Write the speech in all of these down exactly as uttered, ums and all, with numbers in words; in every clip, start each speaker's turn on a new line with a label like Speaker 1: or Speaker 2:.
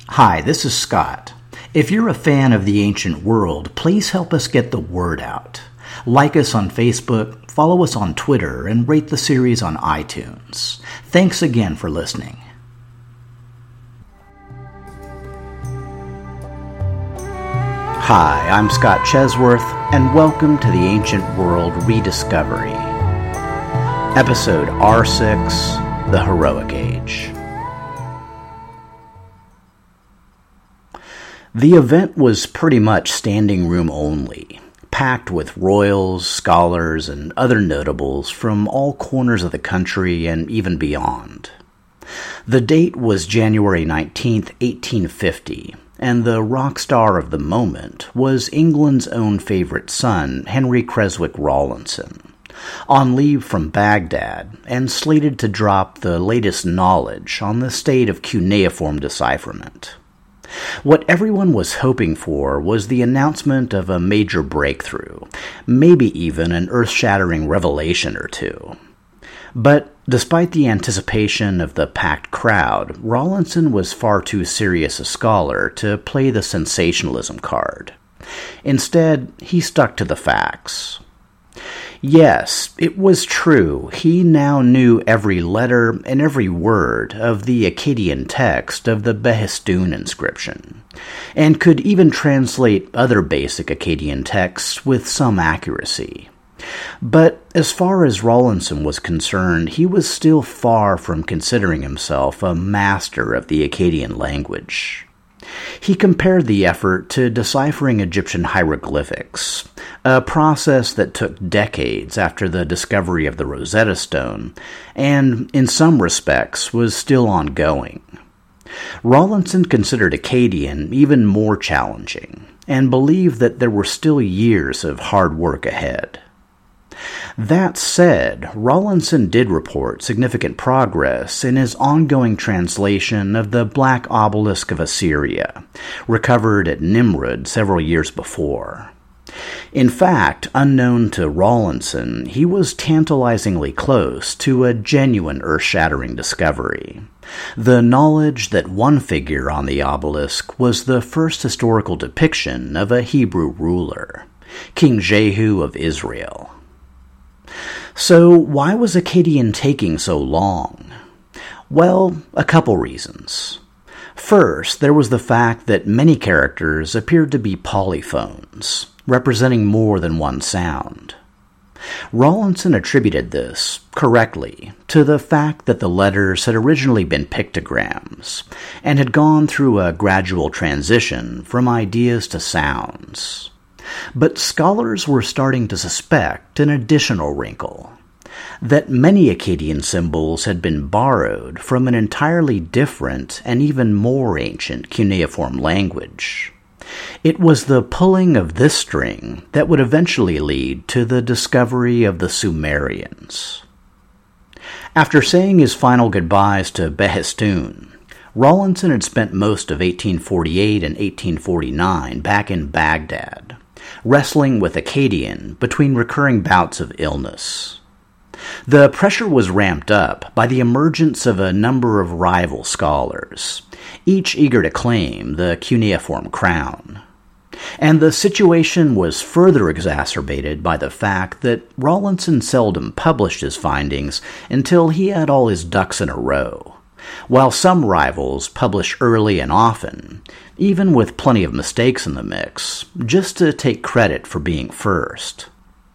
Speaker 1: Hi, this is Scott. If you're a fan of the ancient world, please help us get the word out. Like us on Facebook, follow us on Twitter, and rate the series on iTunes. Thanks again for listening. Hi, I'm Scott Chesworth, and welcome to the Ancient World Rediscovery. Episode R six, The Heroic Age. The event was pretty much standing room only, packed with royals, scholars, and other notables from all corners of the country and even beyond. The date was January nineteenth, eighteen fifty, and the rock star of the moment was England's own favorite son, Henry Creswick Rawlinson, on leave from Baghdad and slated to drop the latest knowledge on the state of cuneiform decipherment. What everyone was hoping for was the announcement of a major breakthrough, maybe even an earth-shattering revelation or two. But despite the anticipation of the packed crowd, Rawlinson was far too serious a scholar to play the sensationalism card. Instead, he stuck to the facts. Yes, it was true. He now knew every letter and every word of the Akkadian text of the Behistun inscription, and could even translate other basic Akkadian texts with some accuracy. But as far as Rawlinson was concerned, he was still far from considering himself a master of the Akkadian language. He compared the effort to deciphering Egyptian hieroglyphics, a process that took decades after the discovery of the Rosetta Stone, and in some respects was still ongoing. Rawlinson considered Akkadian even more challenging, and believed that there were still years of hard work ahead. That said, Rawlinson did report significant progress in his ongoing translation of the Black Obelisk of Assyria, recovered at Nimrud several years before. In fact, unknown to Rawlinson, he was tantalizingly close to a genuine earth-shattering discovery: the knowledge that one figure on the obelisk was the first historical depiction of a Hebrew ruler, King Jehu of Israel. So why was Akkadian taking so long? Well, a couple reasons. First, there was the fact that many characters appeared to be polyphones, representing more than one sound. Rawlinson attributed this, correctly, to the fact that the letters had originally been pictograms, and had gone through a gradual transition from ideas to sounds. But scholars were starting to suspect an additional wrinkle: that many Akkadian symbols had been borrowed from an entirely different and even more ancient cuneiform language. It was the pulling of this string that would eventually lead to the discovery of the Sumerians. After saying his final goodbyes to Behistun, Rawlinson had spent most of eighteen forty-eight and eighteen forty-nine back in Baghdad, wrestling with Akkadian between recurring bouts of illness. The pressure was ramped up by the emergence of a number of rival scholars, each eager to claim the cuneiform crown. And the situation was further exacerbated by the fact that Rawlinson seldom published his findings until he had all his ducks in a row, while some rivals published early and often, even with plenty of mistakes in the mix, just to take credit for being first.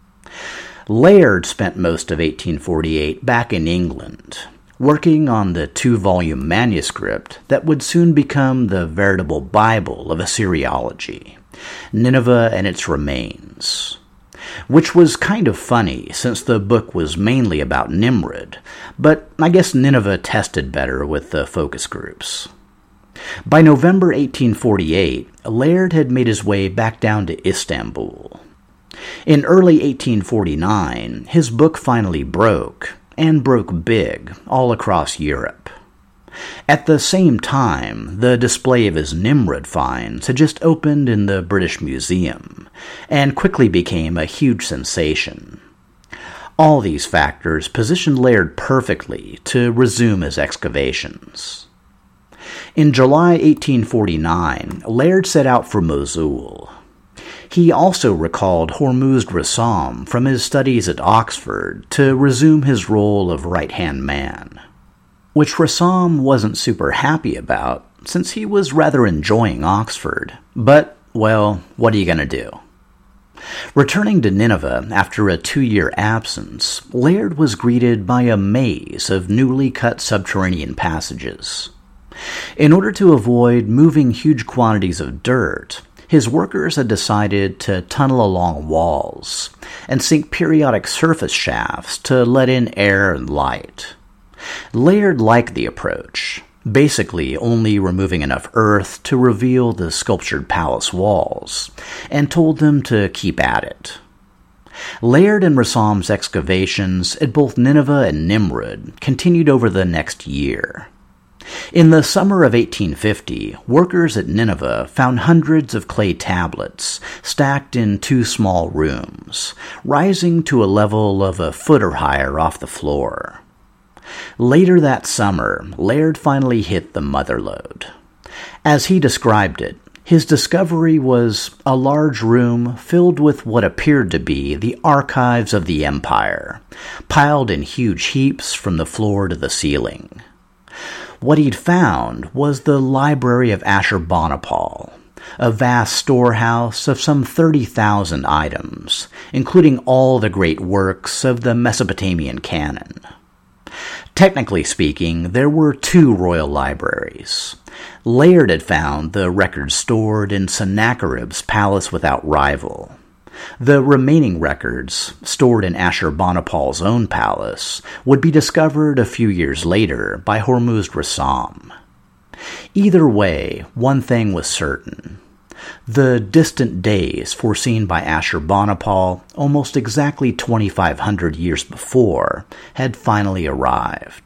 Speaker 1: Layard spent most of eighteen forty-eight back in England, working on the two-volume manuscript that would soon become the veritable Bible of Assyriology, Nineveh and its Remains, which was kind of funny since the book was mainly about Nimrud, but I guess Nineveh tested better with the focus groups. By November eighteen forty-eight, Layard had made his way back down to Istanbul. In early eighteen forty-nine, his book finally broke, and broke big, all across Europe. At the same time, the display of his Nimrud finds had just opened in the British Museum, and quickly became a huge sensation. All these factors positioned Layard perfectly to resume his excavations. In July eighteen forty-nine, Laird set out for Mosul. He also recalled Hormuzd Rassam from his studies at Oxford to resume his role of right-hand man, which Rassam wasn't super happy about since he was rather enjoying Oxford. But, well, what are you going to do? Returning to Nineveh after a two-year absence, Laird was greeted by a maze of newly cut subterranean passages. In order to avoid moving huge quantities of dirt, his workers had decided to tunnel along walls and sink periodic surface shafts to let in air and light. Laird liked the approach, basically only removing enough earth to reveal the sculptured palace walls, and told them to keep at it. Laird and Rassam's excavations at both Nineveh and Nimrud continued over the next year. In the summer of eighteen fifty, workers at Nineveh found hundreds of clay tablets stacked in two small rooms, rising to a level of a foot or higher off the floor. Later that summer, Laird finally hit the mother lode. As he described it, his discovery was a large room filled with what appeared to be the archives of the empire, piled in huge heaps from the floor to the ceiling. What he'd found was the library of Ashurbanipal, a vast storehouse of some thirty thousand items, including all the great works of the Mesopotamian canon. Technically speaking, there were two royal libraries. Laird had found the records stored in Sennacherib's palace without rival. The remaining records, stored in Ashurbanipal's own palace, would be discovered a few years later by Hormuzd Rassam. Either way, one thing was certain. The distant days foreseen by Ashurbanipal almost exactly twenty-five hundred years before had finally arrived.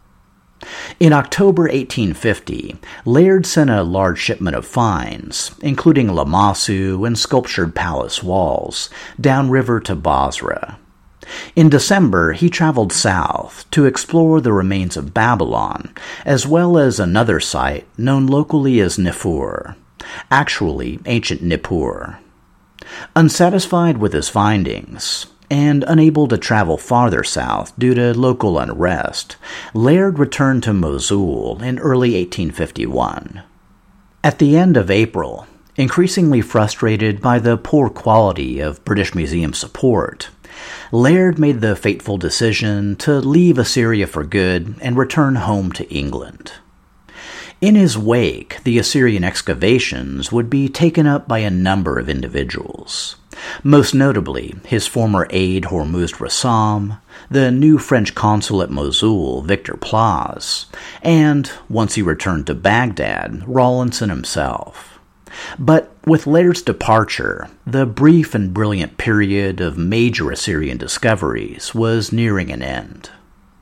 Speaker 1: In October eighteen fifty, Laird sent a large shipment of finds, including lamassu and sculptured palace walls, downriver to Basra. In December, he traveled south to explore the remains of Babylon, as well as another site known locally as Nippur, actually ancient Nippur. Unsatisfied with his findings, and unable to travel farther south due to local unrest, Laird returned to Mosul in early eighteen fifty-one. At the end of April, increasingly frustrated by the poor quality of British Museum support, Laird made the fateful decision to leave Assyria for good and return home to England. In his wake, the Assyrian excavations would be taken up by a number of individuals. Most notably, his former aide Hormuzd Rassam, the new French consul at Mosul, Victor Plaz, and, once he returned to Baghdad, Rawlinson himself. But with Laird's departure, the brief and brilliant period of major Assyrian discoveries was nearing an end.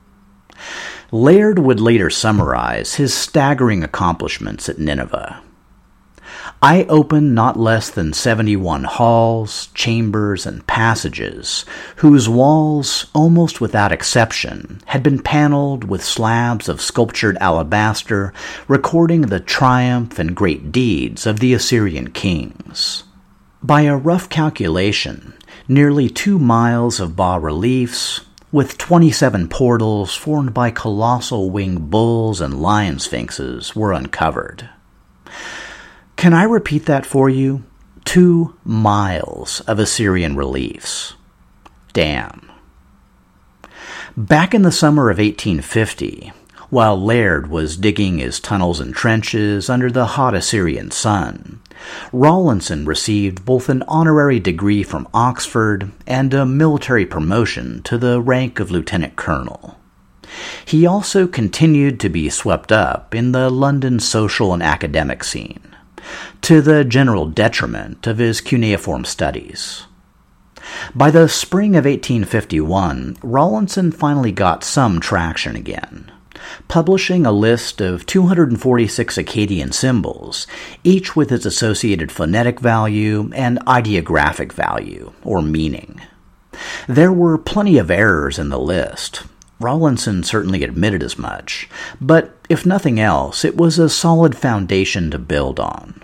Speaker 1: Laird would later summarize his staggering accomplishments at Nineveh. I opened not less than seventy-one halls, chambers, and passages, whose walls, almost without exception, had been paneled with slabs of sculptured alabaster recording the triumph and great deeds of the Assyrian kings. By a rough calculation, nearly two miles of bas-reliefs, with twenty-seven portals formed by colossal winged bulls and lion sphinxes, were uncovered. Can I repeat that for you? Two miles of Assyrian reliefs. Damn. Back in the summer of eighteen fifty, while Laird was digging his tunnels and trenches under the hot Assyrian sun, Rawlinson received both an honorary degree from Oxford and a military promotion to the rank of lieutenant colonel. He also continued to be swept up in the London social and academic scene, to the general detriment of his cuneiform studies. By the spring of eighteen fifty-one, Rawlinson finally got some traction again, publishing a list of two hundred forty-six Akkadian symbols, each with its associated phonetic value and ideographic value, or meaning. There were plenty of errors in the list, Rawlinson certainly admitted as much, but if nothing else, it was a solid foundation to build on.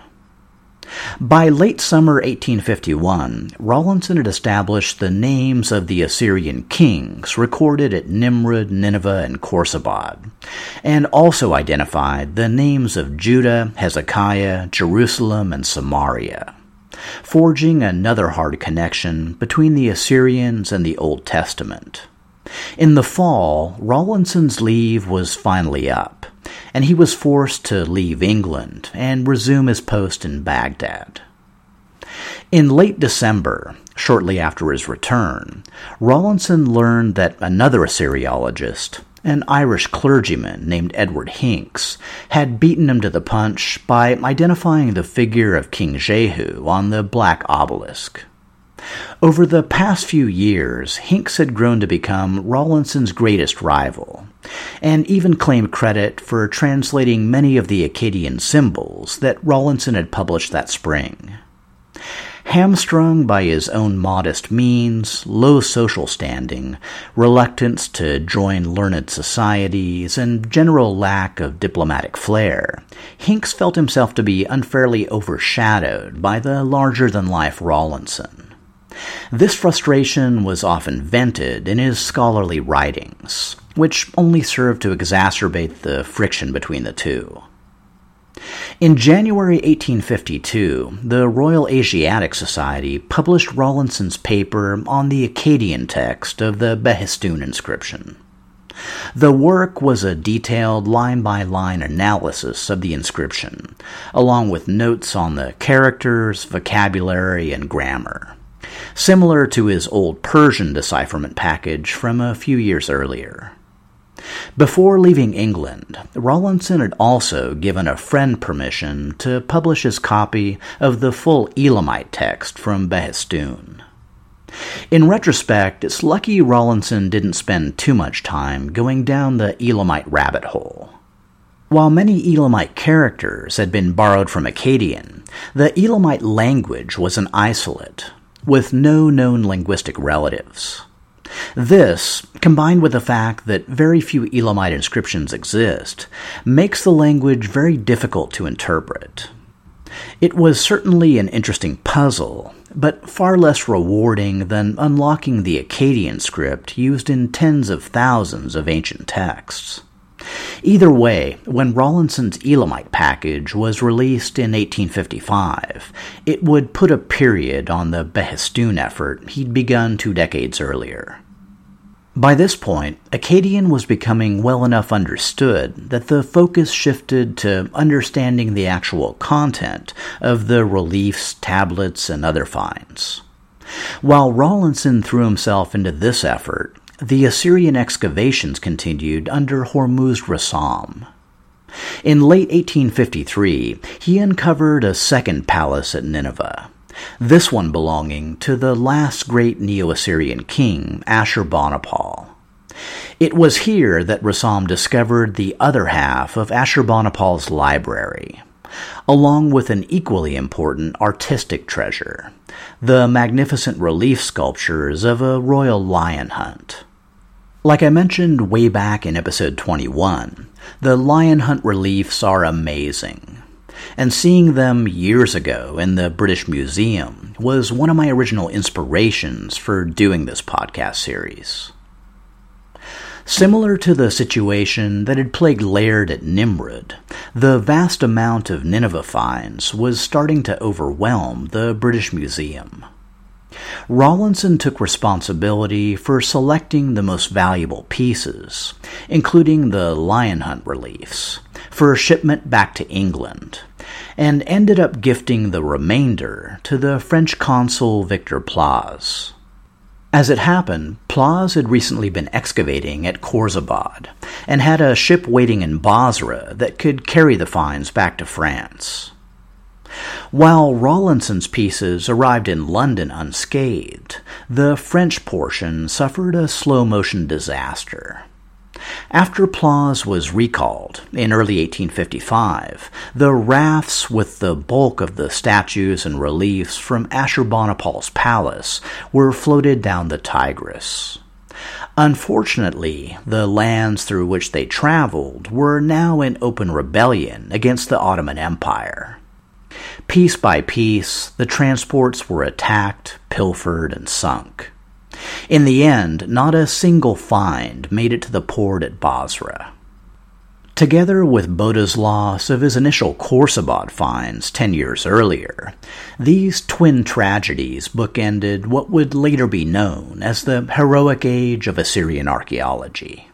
Speaker 1: By late summer eighteen fifty-one, Rawlinson had established the names of the Assyrian kings recorded at Nimrud, Nineveh, and Khorsabad, and also identified the names of Judah, Hezekiah, Jerusalem, and Samaria, forging another hard connection between the Assyrians and the Old Testament. In the fall, Rawlinson's leave was finally up, and he was forced to leave England and resume his post in Baghdad. In late December, shortly after his return, Rawlinson learned that another Assyriologist, an Irish clergyman named Edward Hincks, had beaten him to the punch by identifying the figure of King Jehu on the Black Obelisk. Over the past few years, Hincks had grown to become Rawlinson's greatest rival, and even claimed credit for translating many of the Akkadian symbols that Rawlinson had published that spring. Hamstrung by his own modest means, low social standing, reluctance to join learned societies, and general lack of diplomatic flair, Hincks felt himself to be unfairly overshadowed by the larger-than-life Rawlinson. This frustration was often vented in his scholarly writings, which only served to exacerbate the friction between the two. In January eighteen fifty-two, the Royal Asiatic Society published Rawlinson's paper on the Akkadian text of the Behistun inscription. The work was a detailed line-by-line analysis of the inscription, along with notes on the characters, vocabulary, and grammar, similar to his old Persian decipherment package from a few years earlier. Before leaving England, Rawlinson had also given a friend permission to publish his copy of the full Elamite text from Behistun. In retrospect, it's lucky Rawlinson didn't spend too much time going down the Elamite rabbit hole. While many Elamite characters had been borrowed from Akkadian, the Elamite language was an isolate, with no known linguistic relatives. This, combined with the fact that very few Elamite inscriptions exist, makes the language very difficult to interpret. It was certainly an interesting puzzle, but far less rewarding than unlocking the Akkadian script used in tens of thousands of ancient texts. Either way, when Rawlinson's Elamite package was released in eighteen fifty-five, it would put a period on the Behistun effort he'd begun two decades earlier. By this point, Akkadian was becoming well enough understood that the focus shifted to understanding the actual content of the reliefs, tablets, and other finds. While Rawlinson threw himself into this effort, the Assyrian excavations continued under Hormuzd Rassam. In late eighteen fifty-three, he uncovered a second palace at Nineveh, this one belonging to the last great Neo-Assyrian king, Ashurbanipal. It was here that Rassam discovered the other half of Ashurbanipal's library, along with an equally important artistic treasure, the magnificent relief sculptures of a royal lion hunt. Like I mentioned way back in episode twenty-one, the lion hunt reliefs are amazing, and seeing them years ago in the British Museum was one of my original inspirations for doing this podcast series. Similar to the situation that had plagued Laird at Nimrud, the vast amount of Nineveh finds was starting to overwhelm the British Museum. Rawlinson took responsibility for selecting the most valuable pieces, including the lion hunt reliefs, for shipment back to England, and ended up gifting the remainder to the French consul Victor Plaz. As it happened, Plaz had recently been excavating at Khorsabad and had a ship waiting in Basra that could carry the finds back to France. While Rawlinson's pieces arrived in London unscathed, the French portion suffered a slow-motion disaster. After Plaz was recalled in early eighteen fifty-five, the rafts with the bulk of the statues and reliefs from Ashurbanipal's palace were floated down the Tigris. Unfortunately, the lands through which they traveled were now in open rebellion against the Ottoman Empire. Piece by piece, the transports were attacked, pilfered, and sunk. In the end, not a single find made it to the port at Basra. Together with Boda's loss of his initial Khorsabad finds ten years earlier, these twin tragedies bookended what would later be known as the heroic age of Assyrian archaeology.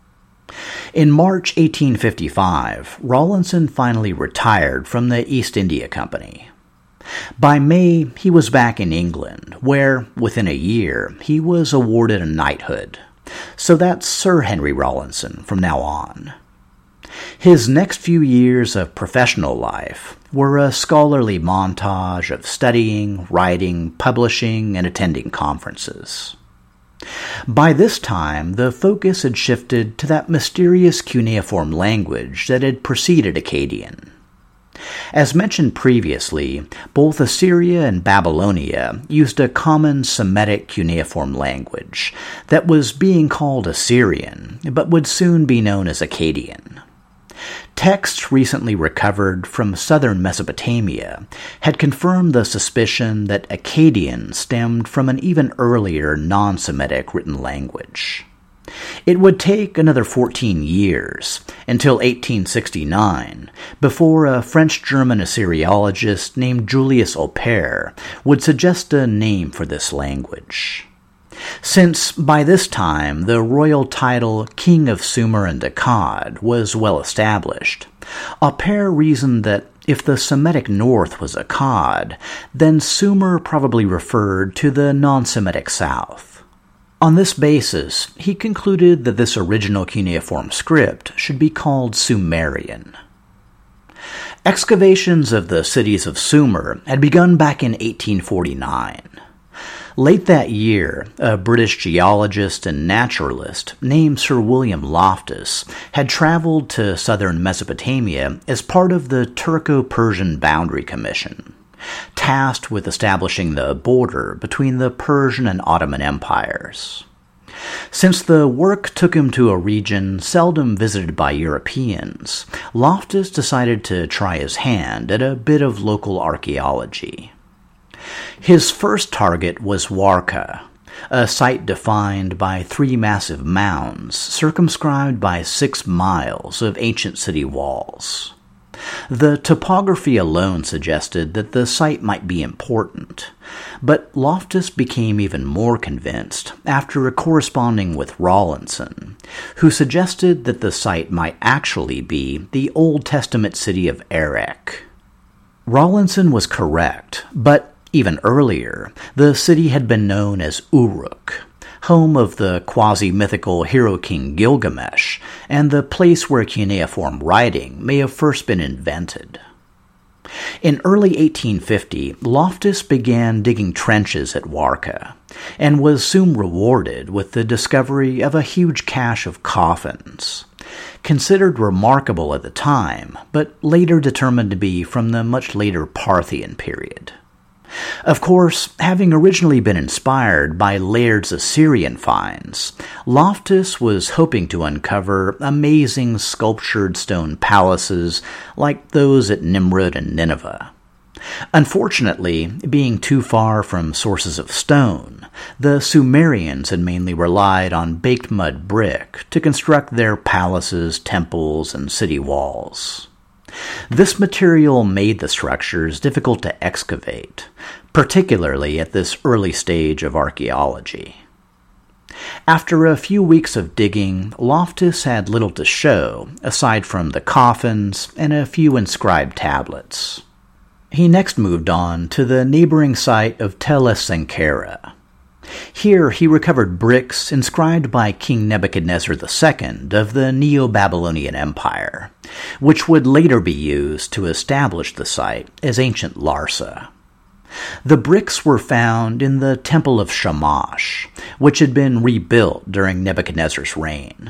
Speaker 1: In March eighteen fifty-five, Rawlinson finally retired from the East India Company. By May, he was back in England, where, within a year, he was awarded a knighthood. So that's Sir Henry Rawlinson from now on. His next few years of professional life were a scholarly montage of studying, writing, publishing, and attending conferences. By this time, the focus had shifted to that mysterious cuneiform language that had preceded Akkadian. As mentioned previously, both Assyria and Babylonia used a common Semitic cuneiform language that was being called Assyrian, but would soon be known as Akkadian. Texts recently recovered from southern Mesopotamia had confirmed the suspicion that Akkadian stemmed from an even earlier non-Semitic written language. It would take another fourteen years, until eighteen sixty-nine, before a French-German Assyriologist named Julius Opère would suggest a name for this language. Since, by this time, the royal title King of Sumer and Akkad was well established, Opère reasoned that if the Semitic north was Akkad, then Sumer probably referred to the non-Semitic south. On this basis, he concluded that this original cuneiform script should be called Sumerian. Excavations of the cities of Sumer had begun back in eighteen forty-nine. Late that year, a British geologist and naturalist named Sir William Loftus had traveled to southern Mesopotamia as part of the Turco-Persian Boundary Commission, tasked with establishing the border between the Persian and Ottoman empires. Since the work took him to a region seldom visited by Europeans, Loftus decided to try his hand at a bit of local archaeology. His first target was Warka, a site defined by three massive mounds circumscribed by six miles of ancient city walls. The topography alone suggested that the site might be important, but Loftus became even more convinced after corresponding with Rawlinson, who suggested that the site might actually be the Old Testament city of Erech. Rawlinson was correct, but even earlier, the city had been known as Uruk, home of the quasi-mythical hero king Gilgamesh, and the place where cuneiform writing may have first been invented. In early eighteen fifty, Loftus began digging trenches at Warka, and was soon rewarded with the discovery of a huge cache of coffins, considered remarkable at the time, but later determined to be from the much later Parthian period. Of course, having originally been inspired by Laird's Assyrian finds, Loftus was hoping to uncover amazing sculptured stone palaces like those at Nimrud and Nineveh. Unfortunately, being too far from sources of stone, the Sumerians had mainly relied on baked mud brick to construct their palaces, temples, and city walls. This material made the structures difficult to excavate, particularly at this early stage of archaeology. After a few weeks of digging, Loftus had little to show, aside from the coffins and a few inscribed tablets. He next moved on to the neighboring site of Tel es-Sankara. Here he recovered bricks inscribed by King Nebuchadnezzar the Second of the Neo-Babylonian Empire, which would later be used to establish the site as ancient Larsa. The bricks were found in the Temple of Shamash, which had been rebuilt during Nebuchadnezzar's reign.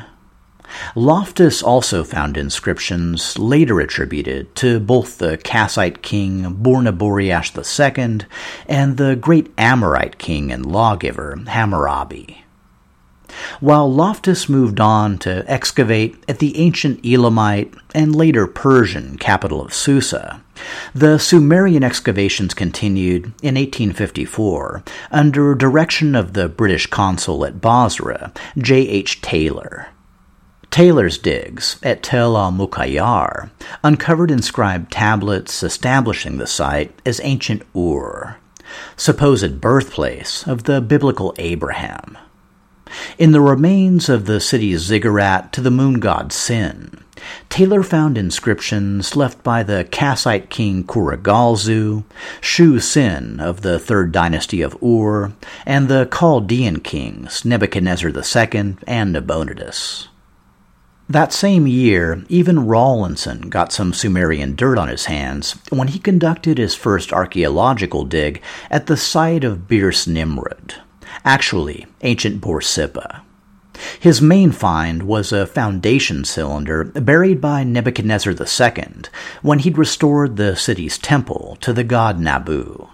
Speaker 1: Loftus also found inscriptions later attributed to both the Kassite king Bur-Naboriash the Second and the great Amorite king and lawgiver Hammurabi. While Loftus moved on to excavate at the ancient Elamite and later Persian capital of Susa, the Sumerian excavations continued in eighteen fifty-four under direction of the British consul at Basra, J H Taylor. Taylor's digs at Tel al-Mukayyar uncovered inscribed tablets establishing the site as ancient Ur, supposed birthplace of the biblical Abraham. In the remains of the city's ziggurat to the moon god Sin, Taylor found inscriptions left by the Kassite king Kurigalzu, Shu Sin of the third dynasty of Ur, and the Chaldean kings Nebuchadnezzar the Second and Nabonidus. That same year, even Rawlinson got some Sumerian dirt on his hands when he conducted his first archaeological dig at the site of Birs Nimrud, actually ancient Borsippa. His main find was a foundation cylinder buried by Nebuchadnezzar the Second when he'd restored the city's temple to the god Nabu.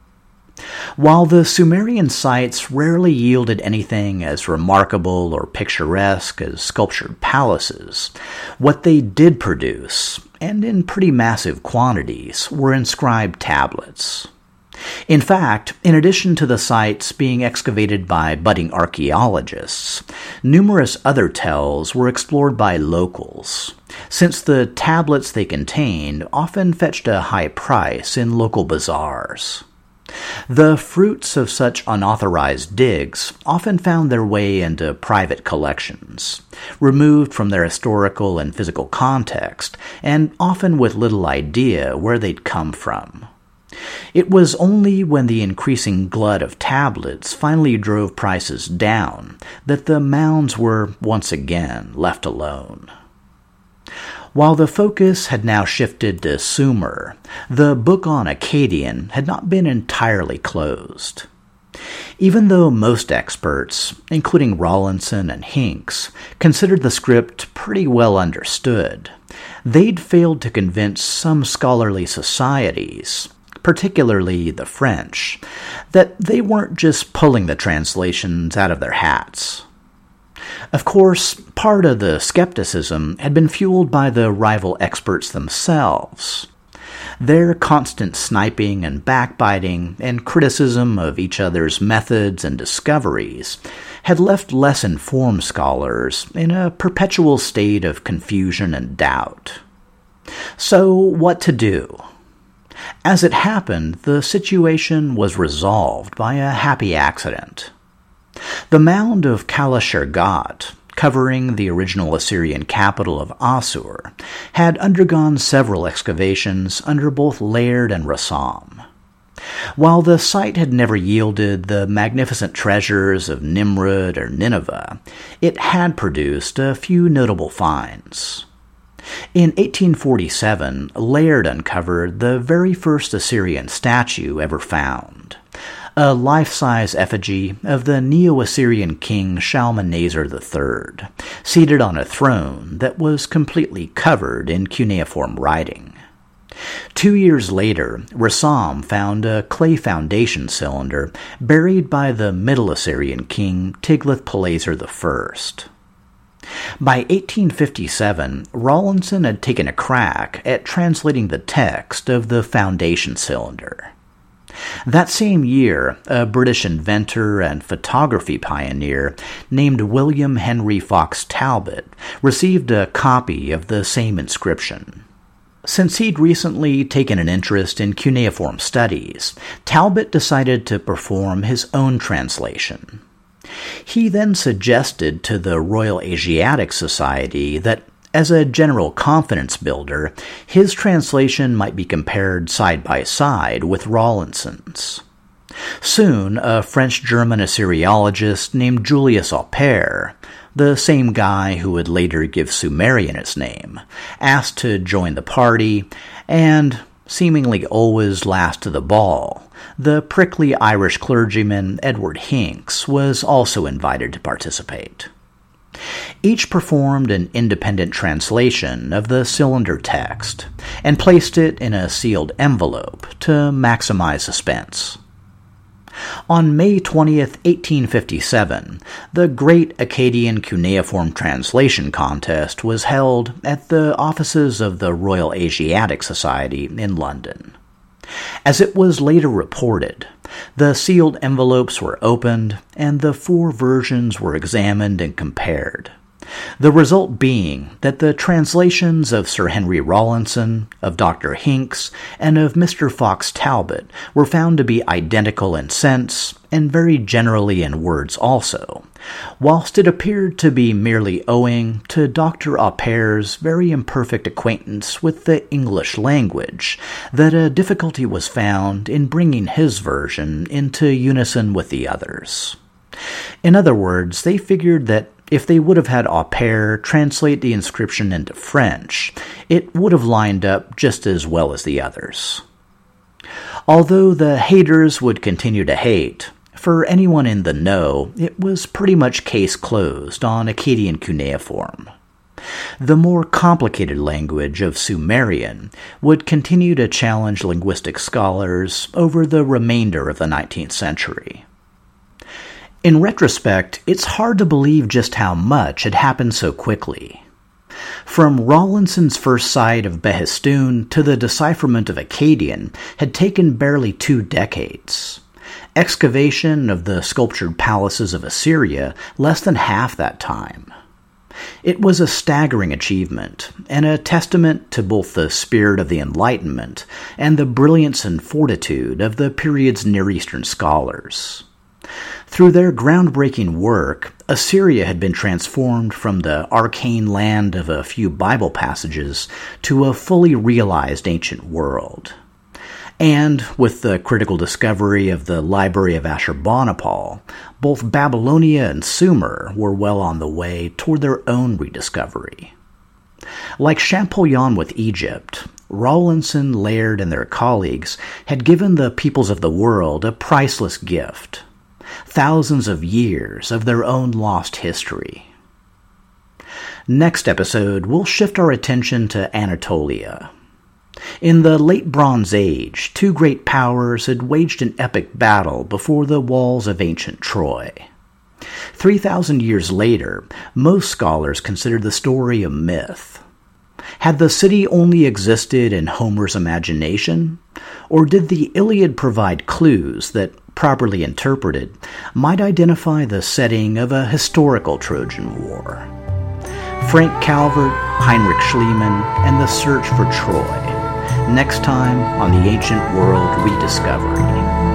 Speaker 1: While the Sumerian sites rarely yielded anything as remarkable or picturesque as sculptured palaces, what they did produce, and in pretty massive quantities, were inscribed tablets. In fact, in addition to the sites being excavated by budding archaeologists, numerous other tells were explored by locals, since the tablets they contained often fetched a high price in local bazaars. The fruits of such unauthorized digs often found their way into private collections, removed from their historical and physical context, and often with little idea where they'd come from. It was only when the increasing glut of tablets finally drove prices down that the mounds were once again left alone. While the focus had now shifted to Sumer, the book on Akkadian had not been entirely closed. Even though most experts, including Rawlinson and Hincks, considered the script pretty well understood, they'd failed to convince some scholarly societies, particularly the French, that they weren't just pulling the translations out of their hats. Of course, part of the skepticism had been fueled by the rival experts themselves. Their constant sniping and backbiting and criticism of each other's methods and discoveries had left less informed scholars in a perpetual state of confusion and doubt. So, what to do? As it happened, the situation was resolved by a happy accident. The mound of Kala-Shergat, covering the original Assyrian capital of Assur, had undergone several excavations under both Laird and Rassam. While the site had never yielded the magnificent treasures of Nimrud or Nineveh, it had produced a few notable finds. In eighteen forty-seven, Laird uncovered the very first Assyrian statue ever found, a life-size effigy of the Neo-Assyrian king Shalmaneser the Third, seated on a throne that was completely covered in cuneiform writing. Two years later, Rassam found a clay foundation cylinder buried by the Middle Assyrian king Tiglath-Pileser the First. By eighteen fifty-seven, Rawlinson had taken a crack at translating the text of the foundation cylinder. That same year, a British inventor and photography pioneer named William Henry Fox Talbot received a copy of the same inscription. Since he'd recently taken an interest in cuneiform studies, Talbot decided to perform his own translation. He then suggested to the Royal Asiatic Society that, as a general confidence builder, his translation might be compared side by side with Rawlinson's. Soon, a French-German Assyriologist named Julius Aupert, the same guy who would later give Sumerian its name, asked to join the party, and, seemingly always last to the ball, the prickly Irish clergyman Edward Hincks was also invited to participate. Each performed an independent translation of the cylinder text and placed it in a sealed envelope to maximize suspense. On May twentieth, eighteen fifty-seven, the Great Akkadian Cuneiform Translation Contest was held at the offices of the Royal Asiatic Society in London. As it was later reported, the sealed envelopes were opened and the four versions were examined and compared, the result being that the translations of Sir Henry Rawlinson, of Doctor Hincks, and of Mister Fox Talbot were found to be identical in sense, and very generally in words also, whilst it appeared to be merely owing to Doctor Auper's very imperfect acquaintance with the English language that a difficulty was found in bringing his version into unison with the others. In other words, they figured that if they would have had Auper translate the inscription into French, it would have lined up just as well as the others. Although the haters would continue to hate, for anyone in the know, it was pretty much case closed on Akkadian cuneiform. The more complicated language of Sumerian would continue to challenge linguistic scholars over the remainder of the nineteenth century. In retrospect, it's hard to believe just how much had happened so quickly. From Rawlinson's first sight of Behistun to the decipherment of Akkadian had taken barely two decades. Excavation of the sculptured palaces of Assyria less than half that time. It was a staggering achievement, and a testament to both the spirit of the Enlightenment and the brilliance and fortitude of the period's Near Eastern scholars. Through their groundbreaking work, Assyria had been transformed from the arcane land of a few Bible passages to a fully realized ancient world. And with the critical discovery of the Library of Ashurbanipal, both Babylonia and Sumer were well on the way toward their own rediscovery. Like Champollion with Egypt, Rawlinson, Laird, and their colleagues had given the peoples of the world a priceless gift. Thousands of years of their own lost history. Next episode, we'll shift our attention to Anatolia. In the late Bronze Age, two great powers had waged an epic battle before the walls of ancient Troy. Three thousand years later, most scholars consider the story a myth. Had the city only existed in Homer's imagination? Or did the Iliad provide clues that, properly interpreted, might identify the setting of a historical Trojan War? Frank Calvert, Heinrich Schliemann, and the Search for Troy. Next time on the Ancient World Rediscovery.